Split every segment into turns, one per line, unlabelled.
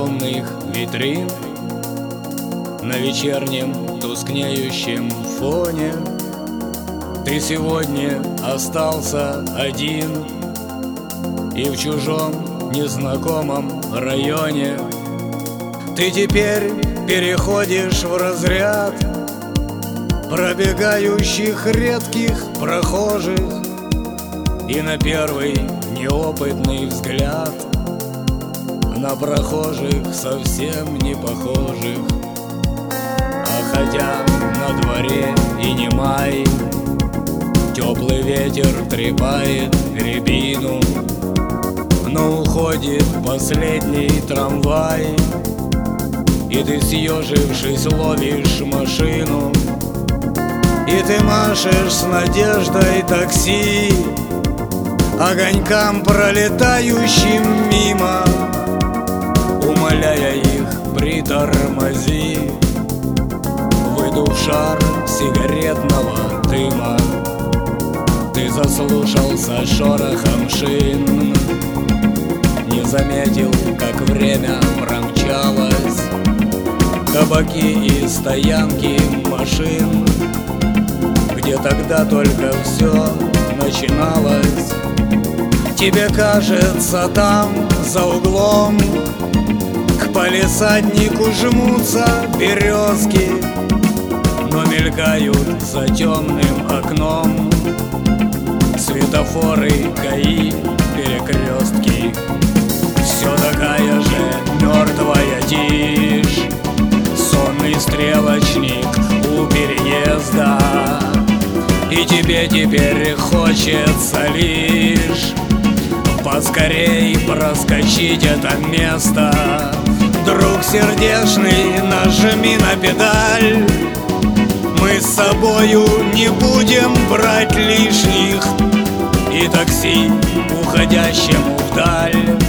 огромных витрин на вечернем тускнеющем фоне. Ты сегодня остался один и в чужом незнакомом районе. Ты теперь переходишь в разряд пробегающих редких прохожих, и на первый неопытный взгляд на прохожих совсем не похожих. А хотя на дворе и не май, теплый ветер трепает рябину, но уходит последний трамвай, и ты, съежившись, ловишь машину. И ты машешь с надеждой такси огонькам, пролетающим мимо, умоляя их: притормози, выдув шар сигаретного дыма. Ты заслушался шорохом шин, не заметил, как время промчалось, кабаки и стоянки машин, где тогда только все начиналось. Тебе кажется, там за углом к палисаднику жмутся березки, но мелькают за темным окном светофоры, ГАИ, перекрестки. Все такая же мертвая тишь, сонный стрелочник у переезда. И тебе теперь хочется лишь поскорей проскочить это место. Друг сердечный, нажми на педаль, мы с собою не будем брать лишних. И такси, уходящему вдаль,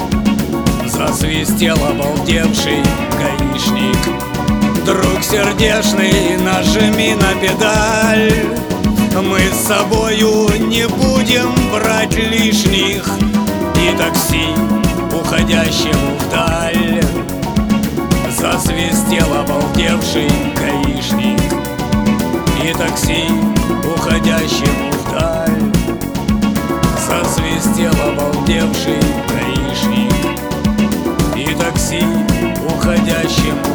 засвистел обалдевший гаишник. Друг сердечный, нажми на педаль, мы с собою не будем брать лишних. И такси, уходящему вдаль, засвистел обалдевший гаишник. И такси, уходящему вдаль, засвистел обалдевший гаишник. И такси, уходящему